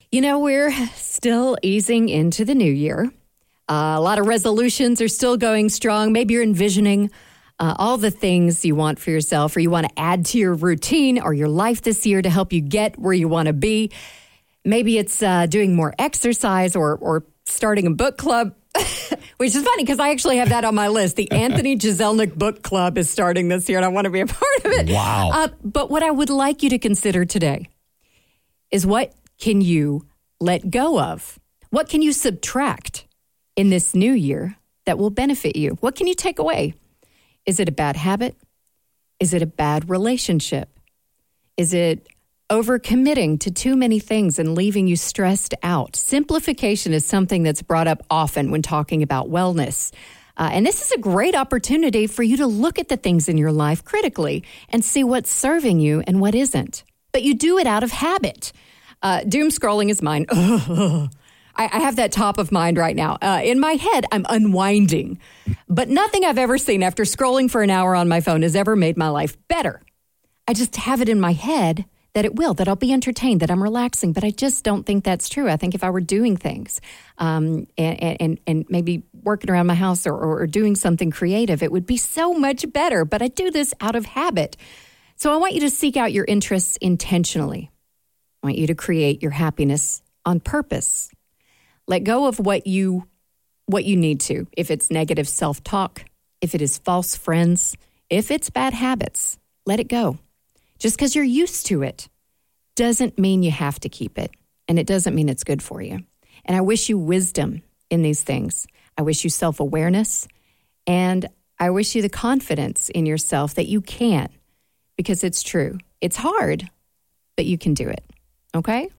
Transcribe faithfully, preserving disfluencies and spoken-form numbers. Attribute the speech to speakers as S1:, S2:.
S1: You know, we're still easing into the new year. Uh, a lot of resolutions are still going strong. Maybe you're envisioning uh, all the things you want for yourself, or you want to add to your routine or your life this year to help you get where you want to be. Maybe it's uh, doing more exercise or, or starting a book club, which is funny because I actually have that on my list. The Anthony Jeselnik Book Club is starting this year, and I want to be a part of it.
S2: Wow.
S1: Uh, but what I would like you to consider today is, what can you let go of? What can you subtract in this new year that will benefit you? What can you take away? Is it a bad habit? Is it a bad relationship? Is it overcommitting to too many things and leaving you stressed out? Simplification is something that's brought up often when talking about wellness. Uh, and this is a great opportunity for you to look at the things in your life critically and see what's serving you and what isn't. But you do it out of habit. Uh, doom scrolling is mine. I, I have that top of mind right now. Uh, in my head, I'm unwinding. But nothing I've ever seen after scrolling for an hour on my phone has ever made my life better. I just have it in my head that it will, that I'll be entertained, that I'm relaxing. But I just don't think that's true. I think if I were doing things um, and, and, and maybe working around my house or, or doing something creative, it would be so much better. But I do this out of habit. So I want you to seek out your interests intentionally. I want you to create your happiness on purpose. Let go of what you what you need to. If it's negative self-talk, if it is false friends, if it's bad habits, let it go. Just because you're used to it doesn't mean you have to keep it. And it doesn't mean it's good for you. And I wish you wisdom in these things. I wish you self-awareness. And I wish you the confidence in yourself that you can. Because it's true. It's hard, but you can do it. Okay?